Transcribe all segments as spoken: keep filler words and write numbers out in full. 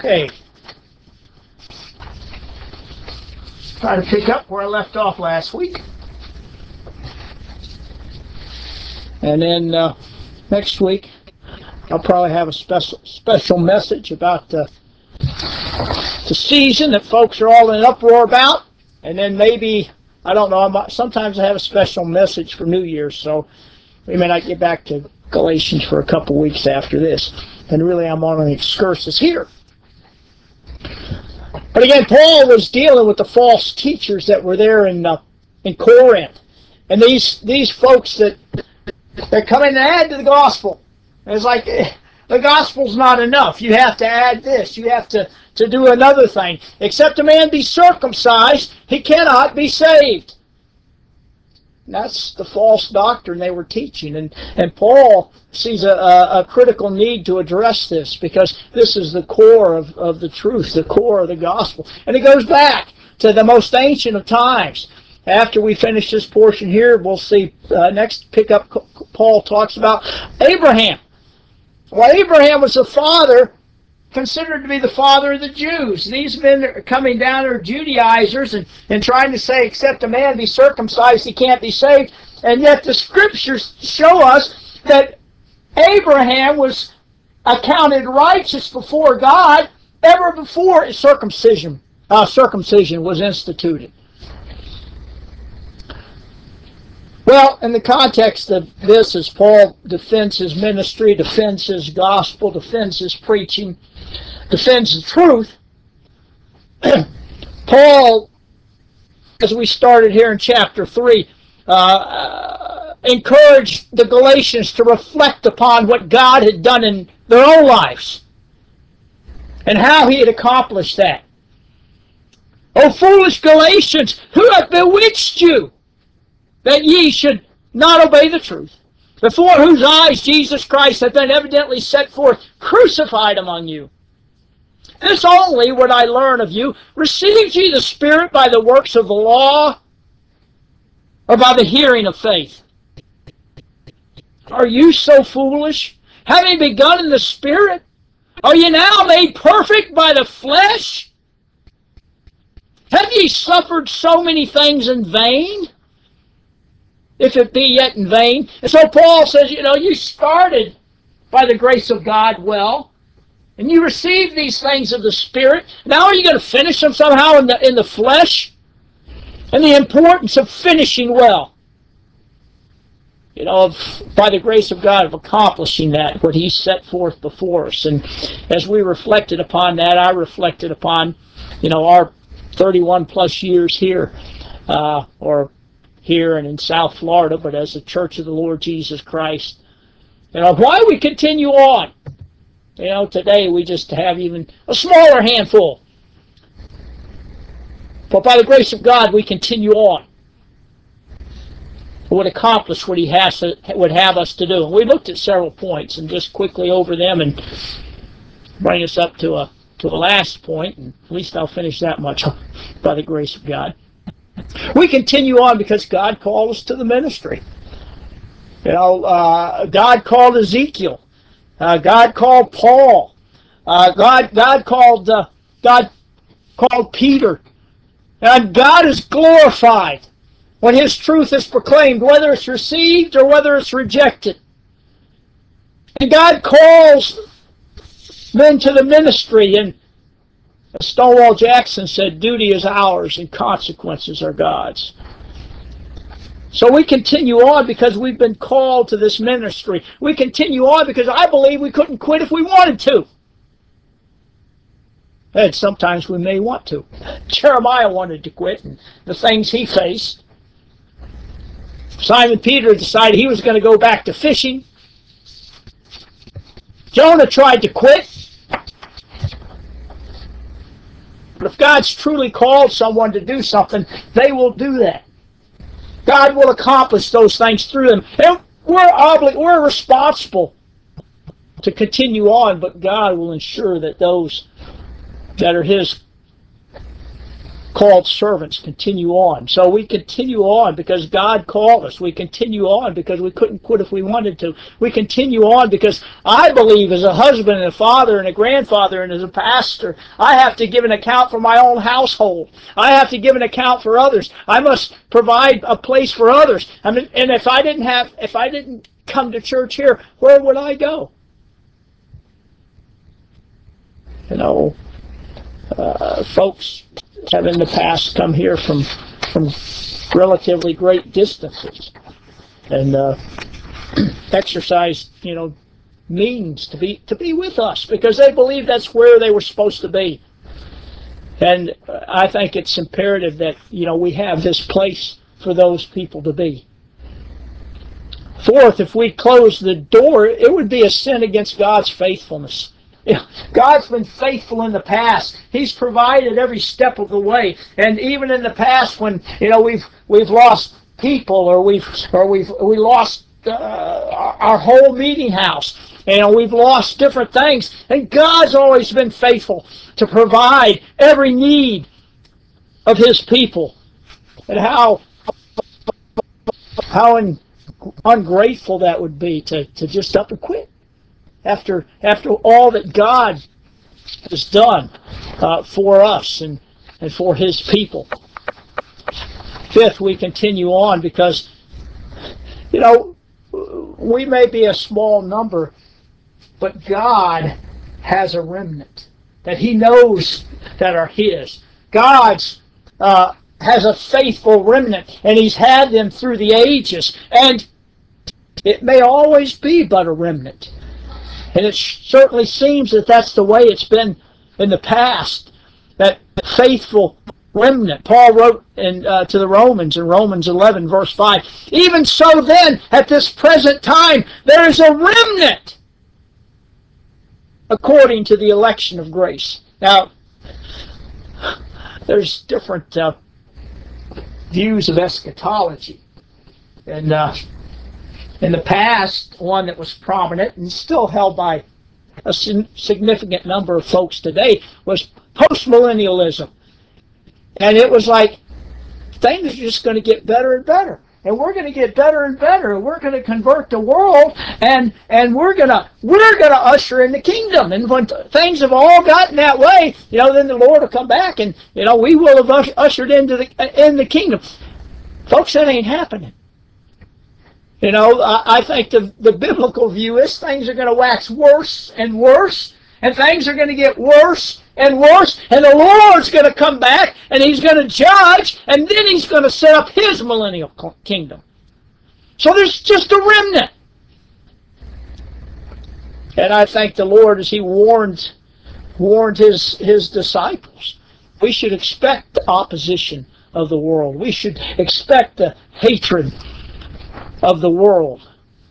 Okay. Try to pick up where I left off last week. And then uh, next week, I'll probably have a special special message about uh, the season that folks are all in an uproar about. And then maybe, I don't know, I might, sometimes I have a special message for New Year's, so we may not get back to Galatians for a couple weeks after this. And really, I'm on an excursus here. But again, Paul was dealing with the false teachers that were there in uh, in Corinth, and these these folks that that come in and add to the gospel. And it's like eh, the gospel's not enough. You have to add this. You have to to do another thing. Except a man be circumcised, he cannot be saved. And that's the false doctrine they were teaching, and and Paul sees a, a, a critical need to address this, because this is the core of, of the truth, the core of the gospel. And it goes back to the most ancient of times. After we finish this portion here, we'll see uh, next pick up, Paul talks about Abraham. Well, Abraham was the father, considered to be the father of the Jews. These men are coming down are Judaizers and, and trying to say, except a man be circumcised, he can't be saved. And yet the scriptures show us that Abraham was accounted righteous before God ever before circumcision, uh, circumcision was instituted. Well, in the context of this, as Paul defends his ministry, defends his gospel, defends his preaching, defends the truth, Paul, as we started here in chapter three, uh, encouraged the Galatians to reflect upon what God had done in their own lives and how he had accomplished that. O foolish Galatians, who hath bewitched you, that ye should not obey the truth, before whose eyes Jesus Christ hath been evidently set forth, crucified among you? This only would I learn of you. Received ye the Spirit by the works of the law, or by the hearing of faith? Are you so foolish? Having begun in the Spirit, are ye now made perfect by the flesh? Have ye suffered so many things in vain? If it be yet in vain. And so Paul says, you know, you started by the grace of God well, and you received these things of the Spirit. Now are you going to finish them somehow in the in the flesh? And the importance of finishing well. You know, of, by the grace of God, of accomplishing that, what he set forth before us. And as we reflected upon that, I reflected upon, you know, our thirty-one plus years here, uh, or here and in South Florida, but as a Church of the Lord Jesus Christ. You know, why we continue on. You know, today we just have even a smaller handful. But by the grace of God, we continue on. Would accomplish what he has to, would have us to do. And we looked at several points and just quickly over them and bring us up to a to the last point, and at least I'll finish that much by the grace of God. We continue on because God called us to the ministry. You know, uh, God called Ezekiel. Uh, God called Paul. Uh, God God called uh, God called Peter. And God is glorified when his truth is proclaimed, whether it's received or whether it's rejected. And God calls men to the ministry, and as Stonewall Jackson said, duty is ours and consequences are God's. So we continue on because we've been called to this ministry. We continue on because I believe we couldn't quit if we wanted to. And sometimes we may want to. Jeremiah wanted to quit, and the things he faced. Simon Peter decided he was going to go back to fishing. Jonah tried to quit. But if God's truly called someone to do something, they will do that. God will accomplish those things through them. And we're obli- we're responsible to continue on, but God will ensure that those that are his called servants continue on. So we continue on because God called us. We continue on because we couldn't quit if we wanted to. We continue on because I believe as a husband and a father and a grandfather and as a pastor, I have to give an account for my own household. I have to give an account for others. I must provide a place for others. I mean, and if I didn't have, if I didn't come to church here, where would I go? You know, uh, folks have in the past come here from from relatively great distances and uh, exercise, you know, means to be to be with us because they believe that's where they were supposed to be. And I think it's imperative that, you know, we have this place for those people to be. Fourth, if we close the door, it would be a sin against God's faithfulness. You know, God's been faithful in the past. He's provided every step of the way, and even in the past, when you know we've we've lost people, or we've or we've we lost uh, our, our whole meeting house, you know, we've lost different things, and God's always been faithful to provide every need of His people. And how how un, ungrateful that would be to to just up and quit. After after all that God has done uh, for us and, and for His people. Fifth, we continue on because, you know, we may be a small number, but God has a remnant that He knows that are His. God's uh, has a faithful remnant, and He's had them through the ages, and it may always be but a remnant. And it certainly seems that that's the way it's been in the past, that faithful remnant. Paul wrote in, uh, to the Romans in Romans eleven, verse five, even so then, at this present time, there is a remnant according to the election of grace. Now, there's different uh, views of eschatology. And uh, in the past, one that was prominent and still held by a significant number of folks today was postmillennialism. And it was like, things are just going to get better and better. And we're going to get better and better. And we're going to convert the world. And and we're going to we're going to usher in the kingdom. And when things have all gotten that way, you know, then the Lord will come back, and you know we will have ushered into the in the kingdom. Folks, that ain't happening. You know, I think the, the biblical view is things are going to wax worse and worse, and things are going to get worse and worse, and the Lord's going to come back, and He's going to judge, and then He's going to set up His millennial kingdom. So there's just a remnant. And I thank the Lord as He warned, warned His, His disciples. We should expect the opposition of the world. We should expect the hatred of the world.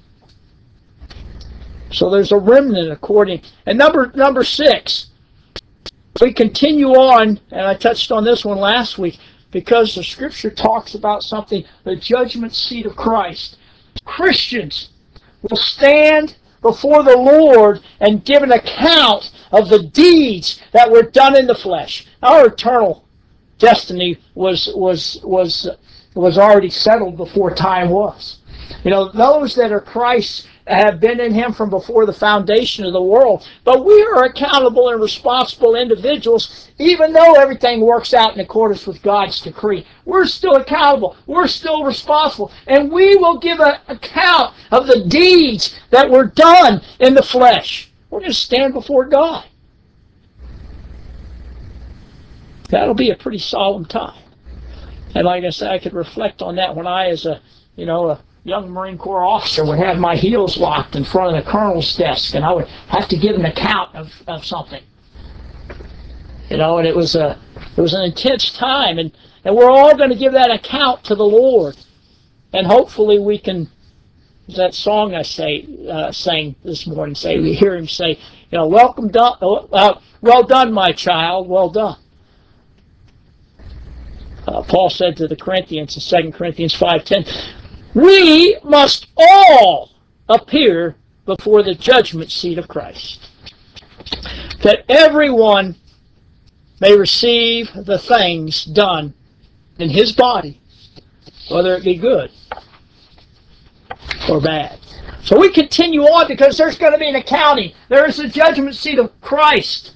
So there's a remnant according. And number number six, we continue on, and I touched on this one last week, because the Scripture talks about something, the judgment seat of Christ. Christians will stand before the Lord and give an account of the deeds that were done in the flesh. Our eternal destiny was was was was already settled before time was. You know, those that are Christ have been in Him from before the foundation of the world. But we are accountable and responsible individuals, even though everything works out in accordance with God's decree. We're still accountable. We're still responsible. And we will give an account of the deeds that were done in the flesh. We're going to stand before God. That'll be a pretty solemn time. And like I said, I could reflect on that when I, as a, you know, a young Marine Corps officer, would have my heels locked in front of the colonel's desk, and I would have to give an account of, of something. You know, and it was a it was an intense time, and, and we're all going to give that account to the Lord. And hopefully we can, that song I say uh, sang this morning, say we hear Him say, you know, welcome done, uh, well done, my child, well done. Uh, Paul said to the Corinthians in Second Corinthians five ten, we must all appear before the judgment seat of Christ. That everyone may receive the things done in his body, whether it be good or bad. So we continue on because there's going to be an accounting. There is the judgment seat of Christ.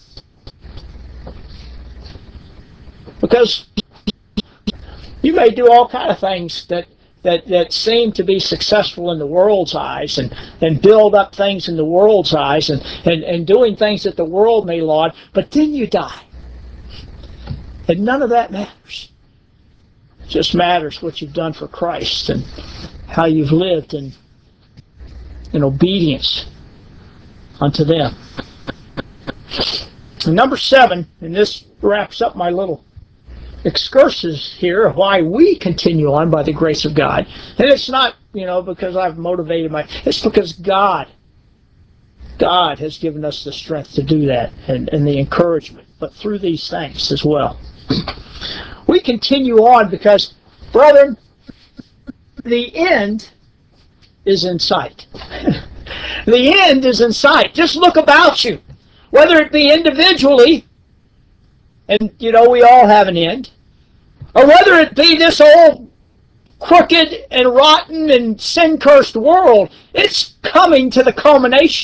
Because you may do all kind of things that, that, that seem to be successful in the world's eyes and, and build up things in the world's eyes and, and, and doing things that the world may laud, but then you die. And none of that matters. It just matters what you've done for Christ and how you've lived in, in obedience unto them. And number seven, and this wraps up my little excursus here of why we continue on by the grace of God. And it's not, you know, because I've motivated my, it's because God, God has given us the strength to do that and, and the encouragement, but through these things as well. We continue on because, brethren, the end is in sight. The end is in sight. Just look about you, whether it be individually, and you know we all have an end, or whether it be this old crooked and rotten and sin-cursed world, it's coming to the culmination.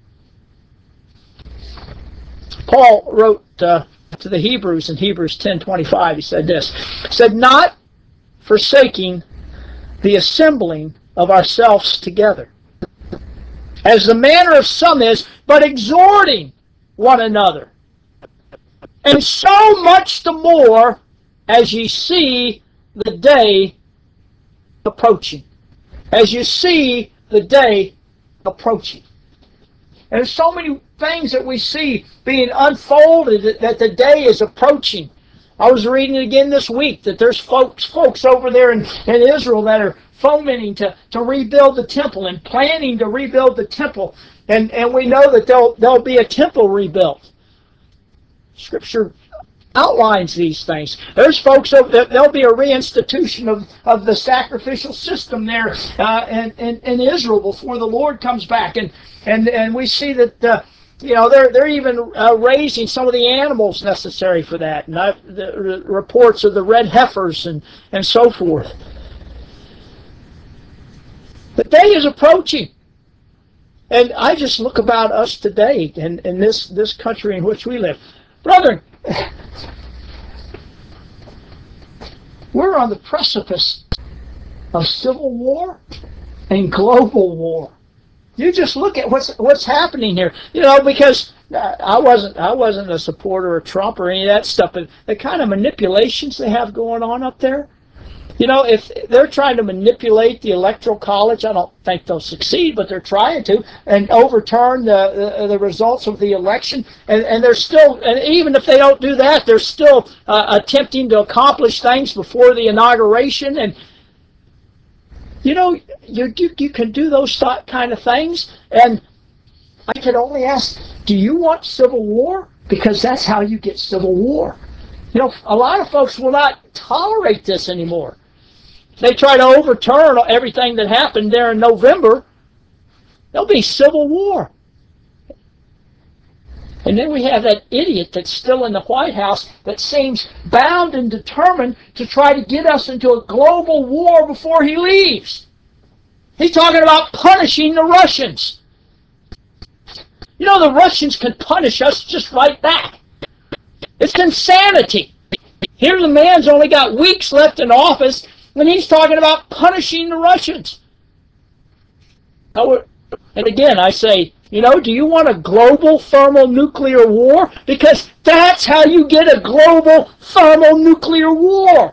Paul wrote uh, to the Hebrews in Hebrews ten twenty-five, he said this, he said, not forsaking the assembling of ourselves together, as the manner of some is, but exhorting one another, and so much the more as ye see the day approaching. As you see the day approaching. And there's so many things that we see being unfolded that, that the day is approaching. I was reading again this week that there's folks folks over there in, in Israel that are fomenting to, to rebuild the temple and planning to rebuild the temple. And, and we know that there'll, there'll be a temple rebuilt. Scripture outlines these things. There's folks over there, there'll be a reinstitution of, of the sacrificial system there uh, in, in, in Israel before the Lord comes back. And and, and we see that uh, you know they're they're even uh, raising some of the animals necessary for that. And I've, the r- reports of the red heifers and, and so forth. The day is approaching. And I just look about us today in, in this, this country in which we live. Brethren, we're on the precipice of civil war and global war. You just look at what's what's happening here. You know, because I wasn't I wasn't a supporter of Trump or any of that stuff, but the kind of manipulations they have going on up there. You know, if they're trying to manipulate the Electoral College, I don't think they'll succeed, but they're trying to, and overturn the the, the results of the election. And, and they're still, and even if they don't do that, they're still uh, attempting to accomplish things before the inauguration. And you know, you you, you can do those kind of things. And I can only ask, do you want civil war? Because that's how you get civil war. You know, a lot of folks will not tolerate this anymore. They try to overturn everything that happened there in November. There'll be civil war. And then we have that idiot that's still in the White House that seems bound and determined to try to get us into a global war before he leaves. He's talking about punishing the Russians. You know, the Russians can punish us just like that. It's insanity. Here's a man's only got weeks left in office, and he's talking about punishing the Russians. And again, I say, you know, do you want a global thermonuclear war? Because that's how you get a global thermonuclear war.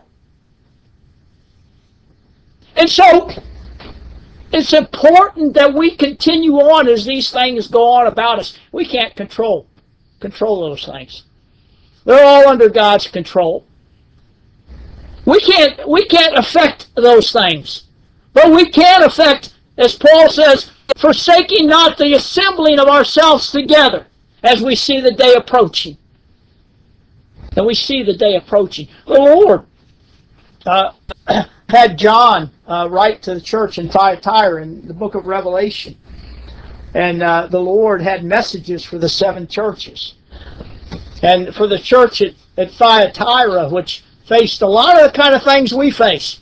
And so, it's important that we continue on as these things go on about us. We can't control, control those things. They're all under God's control. We can't we can't affect those things. But we can affect, as Paul says, forsaking not the assembling of ourselves together as we see the day approaching. And we see the day approaching. The Lord uh, had John uh, write to the church in Thyatira in the book of Revelation. And uh, the Lord had messages for the seven churches. And for the church at, at Thyatira, which faced a lot of the kind of things we face.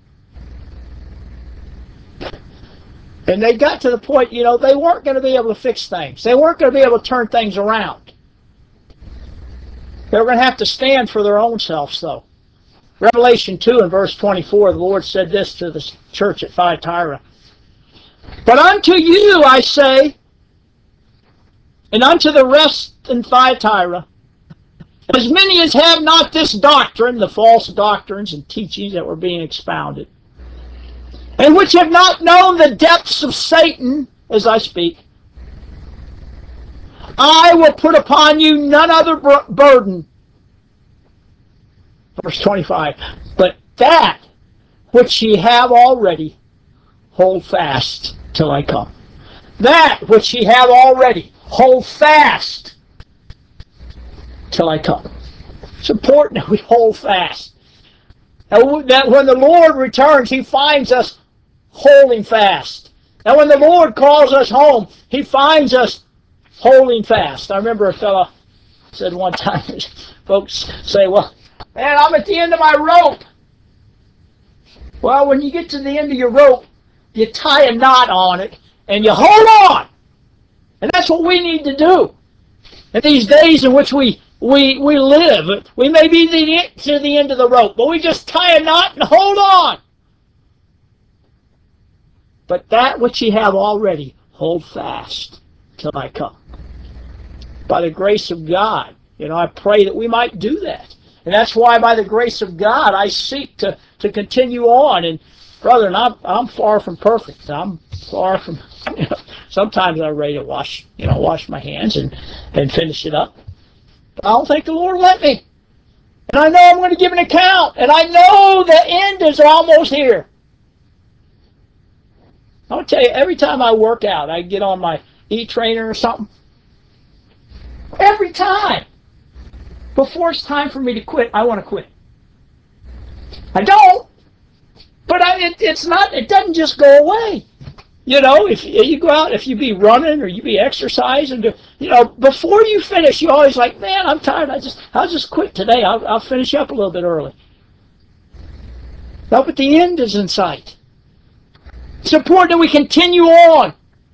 And they got to the point, you know, they weren't going to be able to fix things. They weren't going to be able to turn things around. They were going to have to stand for their own selves, though. Revelation two and verse twenty-four, the Lord said this to the church at Thyatira. But unto you I say, and unto the rest in Thyatira, as many as have not this doctrine, the false doctrines and teachings that were being expounded, and which have not known the depths of Satan, as I speak, I will put upon you none other burden. Verse twenty-five, but that which ye have already, hold fast till I come. That which ye have already, hold fast till I come. It's important that we hold fast. And that when the Lord returns, He finds us holding fast. And when the Lord calls us home, He finds us holding fast. I remember a fellow said one time, folks say, well, man, I'm at the end of my rope. Well, when you get to the end of your rope, you tie a knot on it and you hold on. And that's what we need to do. In these days in which we we we live, we may be the, to the end of the rope, but we just tie a knot and hold on. But that which ye have already, hold fast till I come. By the grace of God, you know, I pray that we might do that. And that's why by the grace of God, I seek to, to continue on. And brethren, I'm, I'm far from perfect. I'm far from, you know, sometimes I'm ready to wash, you know, wash my hands and, and finish it up. But I don't think the Lord will let me. And I know I'm going to give an account. And I know the end is almost here. I'll tell you, every time I work out, I get on my e-trainer or something. Every time. Before it's time for me to quit, I want to quit. I don't. But I, it, it's not, it doesn't just go away. You know, if you go out, if you be running or you be exercising, you know, before you finish, you're always like, man, I'm tired. I just, I'll just quit today. I'll, I'll finish up a little bit early. No, but the end is in sight. It's important that we continue on.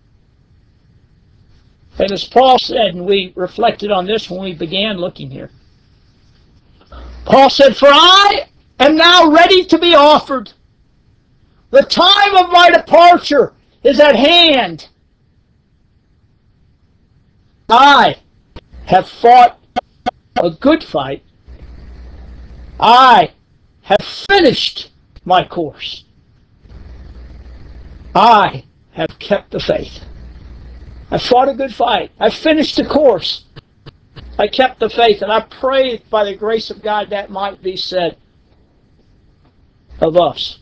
And as Paul said, and we reflected on this when we began looking here, Paul said, for I am now ready to be offered. The time of my departure is at hand. I have fought a good fight. I have finished my course. I have kept the faith. I fought a good fight. I finished the course. I kept the faith, and I pray by the grace of God that might be said of us.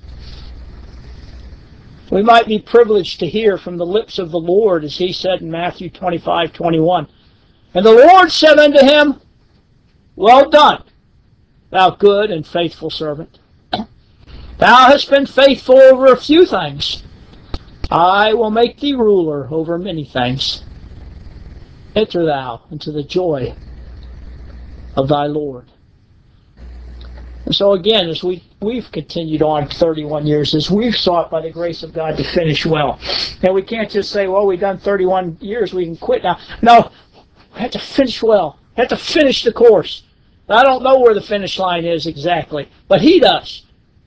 We might be privileged to hear from the lips of the Lord, as He said in Matthew twenty-five twenty-one. And the Lord said unto him, well done, thou good and faithful servant. Thou hast been faithful over a few things. I will make thee ruler over many things. Enter thou into the joy of thy Lord. And so again, as we, we've continued on thirty-one years, as we've sought by the grace of God to finish well. And we can't just say, well, we've done thirty-one years, we can quit now. No, we have to finish well. We have to finish the course. I don't know where the finish line is exactly, but He does.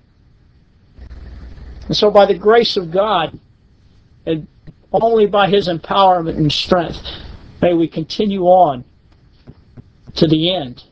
And so by the grace of God, and only by His empowerment and strength, may we continue on to the end.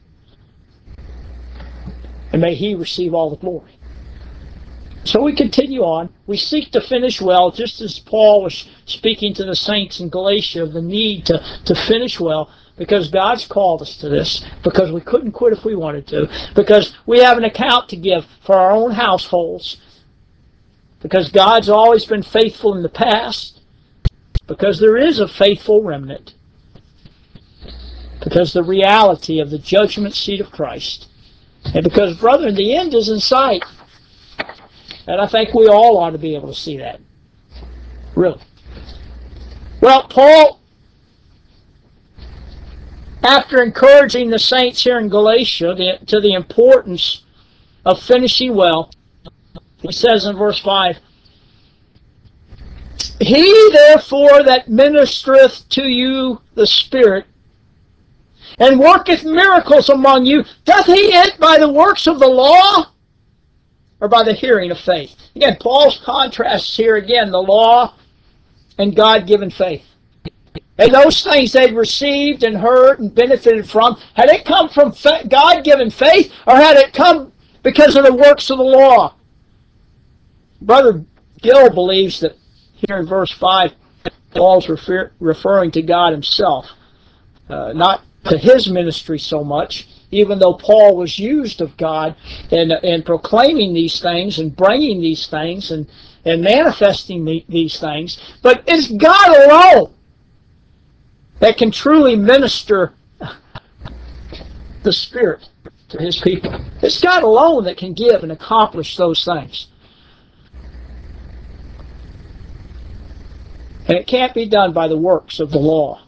And may He receive all the glory. So we continue on. We seek to finish well, just as Paul was speaking to the saints in Galatia of the need to, to finish well, because God's called us to this, because we couldn't quit if we wanted to, because we have an account to give for our own households, because God's always been faithful in the past, because there is a faithful remnant, because the reality of the judgment seat of Christ, and because, brethren, the end is in sight. And I think we all ought to be able to see that. Really. Well, Paul After encouraging the saints here in Galatia the, to the importance of finishing well, he says in verse five, He therefore that ministereth to you the Spirit, and worketh miracles among you, doth he it by the works of the law, or by the hearing of faith? Again, Paul's contrasts here again, the law and God-given faith. And those things they'd received and heard and benefited from, had it come from God-given faith, or had it come because of the works of the law? Brother Gill believes that here in verse five, Paul's refer, referring to God himself, uh, not to his ministry so much, even though Paul was used of God in, in proclaiming these things and bringing these things and, and manifesting the, these things. But it's God alone that can truly minister the Spirit to his people. It's God alone that can give and accomplish those things. And it can't be done by the works of the law.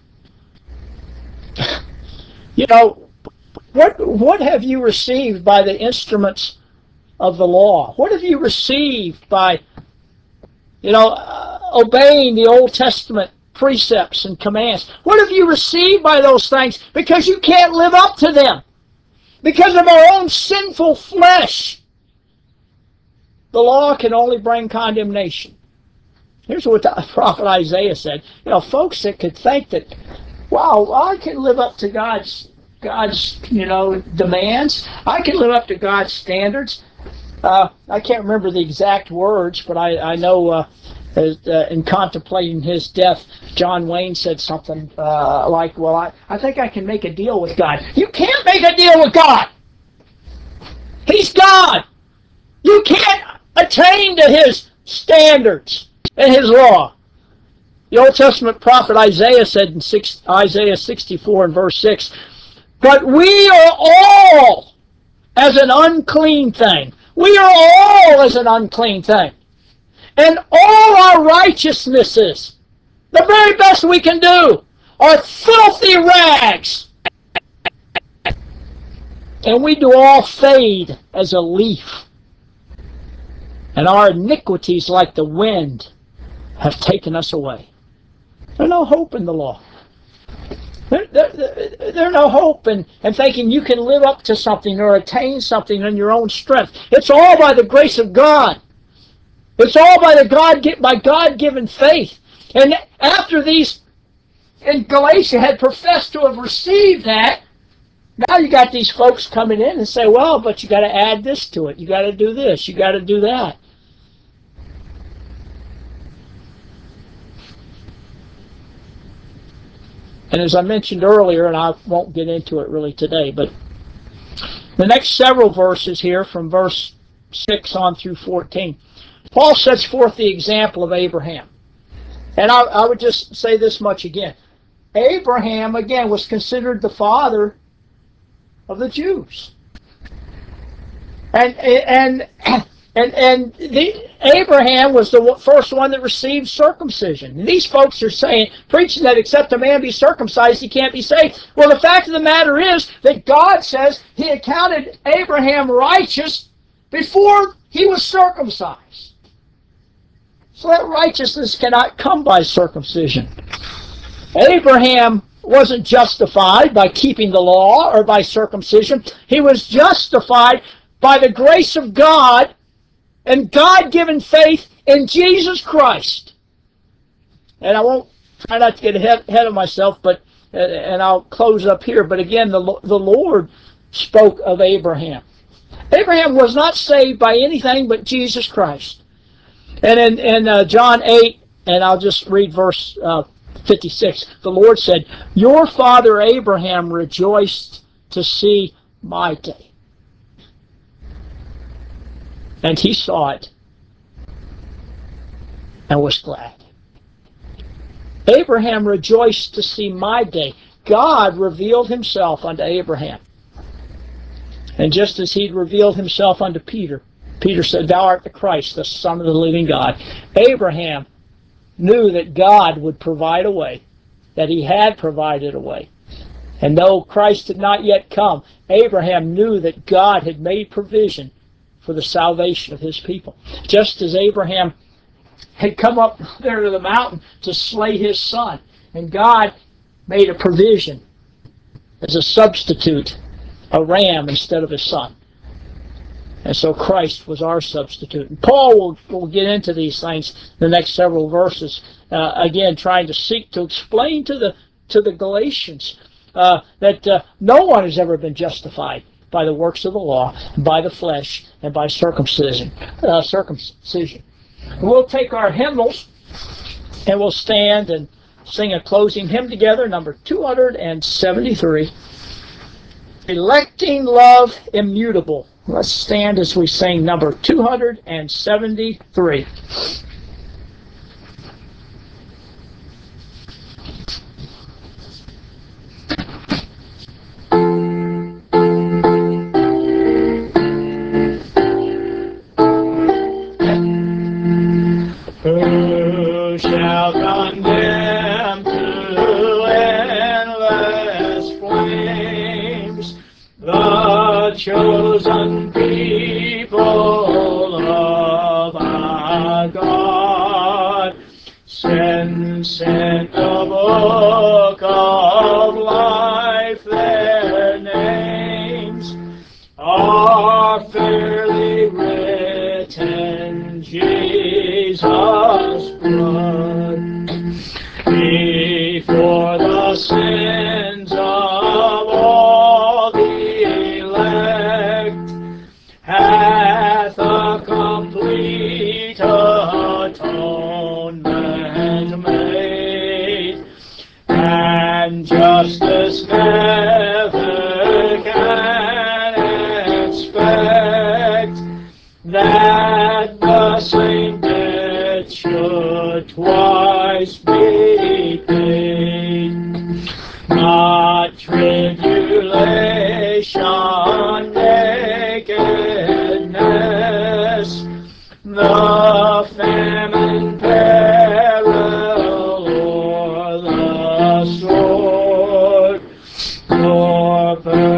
You know, what, what have you received by the instruments of the law? What have you received by, you know, uh, obeying the Old Testament precepts and commands? What have you received by those things because you can't live up to them? Because of our own sinful flesh. The law can only bring condemnation. Here's what the prophet Isaiah said. You know, folks that could think that, wow, I can live up to God's, God's, you know, demands. I can live up to God's standards. Uh, I can't remember the exact words, but I, I know uh, as, uh, in contemplating his death, John Wayne said something uh, like, well, I, I think I can make a deal with God. You can't make a deal with God. He's God. You can't attain to his standards and his law. The Old Testament prophet Isaiah said in six, Isaiah sixty-four and verse six, But we are all as an unclean thing. We are all as an unclean thing. And all our righteousnesses, the very best we can do, are filthy rags. And we do all fade as a leaf. And our iniquities, like the wind, have taken us away. There's no hope in the law. There, there, there, there's no hope in, in thinking you can live up to something or attain something in your own strength. It's all by the grace of God. It's all by the God by God-given faith. And after these in Galatia had professed to have received that, now you got these folks coming in and say, well, but you got to add this to it. You got to do this. You got to do that. And as I mentioned earlier, and I won't get into it really today, but the next several verses here from verse six on through fourteen, Paul sets forth the example of Abraham. And I, I would just say this much again. Abraham, again, was considered the father of the Jews. And and and and the, Abraham was the first one that received circumcision. And these folks are saying, preaching that except a man be circumcised, he can't be saved. Well, the fact of the matter is that God says he accounted Abraham righteous before he was circumcised. So that righteousness cannot come by circumcision. Abraham wasn't justified by keeping the law or by circumcision. He was justified by the grace of God and God-given faith in Jesus Christ. And I won't try not to get ahead, ahead of myself, but and I'll close up here. But again, the, the Lord spoke of Abraham. Abraham was not saved by anything but Jesus Christ. And in, in uh, John eight, and I'll just read verse uh, fifty-six, the Lord said, Your father Abraham rejoiced to see my day. And he saw it and was glad. Abraham rejoiced to see my day. God revealed himself unto Abraham. And just as he'd revealed himself unto Peter, Peter said, Thou art the Christ, the Son of the living God. Abraham knew that God would provide a way, that he had provided a way. And though Christ had not yet come, Abraham knew that God had made provision for the salvation of his people. Just as Abraham had come up there to the mountain to slay his son, and God made a provision as a substitute, a ram instead of his son. And so Christ was our substitute. And Paul will, will get into these things in the next several verses, uh, again trying to seek to explain to the to the Galatians uh, that uh, no one has ever been justified by the works of the law, by the flesh, and by circumcision. Uh, circumcision. We'll take our hymnals and we'll stand and sing a closing hymn together, number two hundred seventy-three. Electing love immutable. Let's stand as we sing number two hundred seventy-three. Who shall condemn to endless flames the chosen people of our God? Since in the book of life their names are fairly written, Jesus' blood before the sins of all the elect hath a complete atonement made, and justice never can expect that the same debt should twice be paid. Not tribulation, nakedness, the famine, peril, or the sword, nor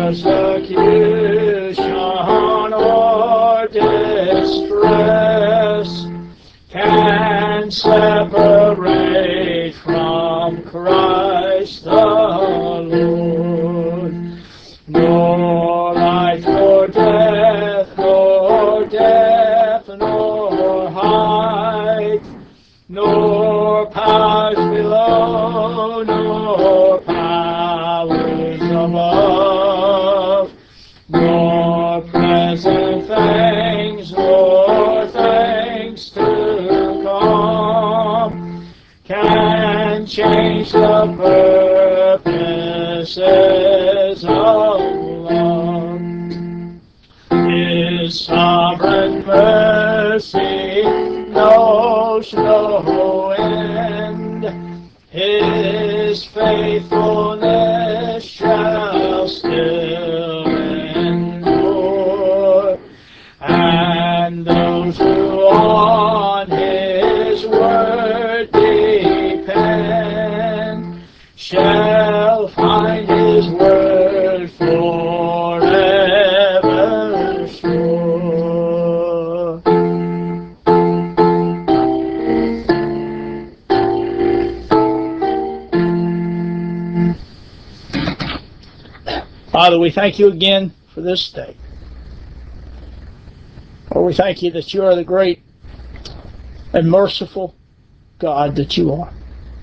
persecution or distress can separate from Christ the Lord. Nor life, nor death, nor depth, nor height, nor powers below, nor powers above, nor present things, nor things to come, can change the purposes of love. His sovereign mercy knows no end. His faithfulness shall still endure, and those who on His word depend shall find His word forever sure. Father, we thank you again for this day. Lord, we thank you that you are the great and merciful God that you are.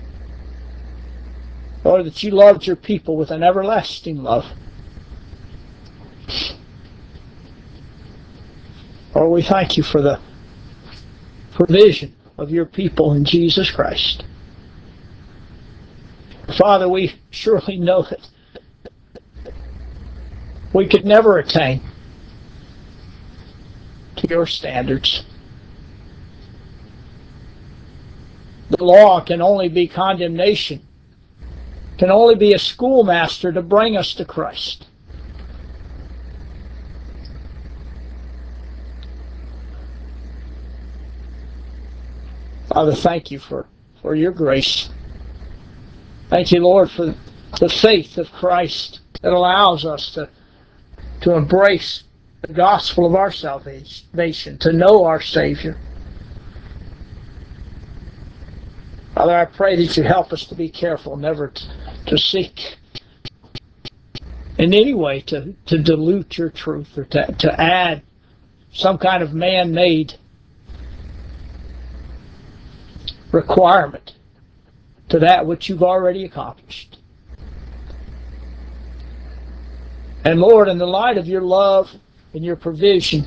Lord, that you loved your people with an everlasting love. Lord, we thank you for the provision of your people in Jesus Christ. Father, we surely know that we could never attain to your standards. The law can only be condemnation, can only be a schoolmaster to bring us to Christ. Father, thank you for, for your grace. Thank you, Lord, for the faith of Christ that allows us to, to embrace the gospel of our salvation, to know our Savior. Father, I pray that you help us to be careful, never to, to seek in any way to, to dilute your truth or to, to add some kind of man-made requirement to that which you've already accomplished. And Lord, in the light of your love and your provision,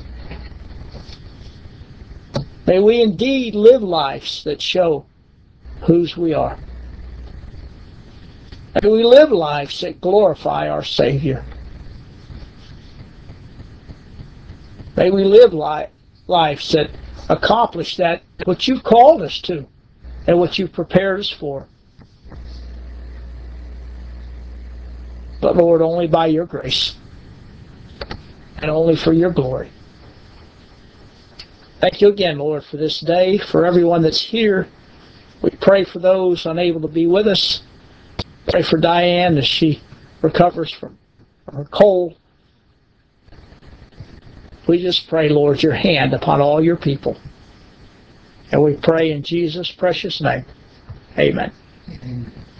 may we indeed live lives that show whose we are. May we live lives that glorify our Savior. May we live li- lives that accomplish that what you've called us to and what you've prepared us for. But Lord, only by your grace and only for your glory. Thank you again, Lord, for this day, for everyone that's here. We pray for those unable to be with us. Pray for Diane as she recovers from her cold. We just pray, Lord, your hand upon all your people. And we pray in Jesus' precious name. Amen. Amen.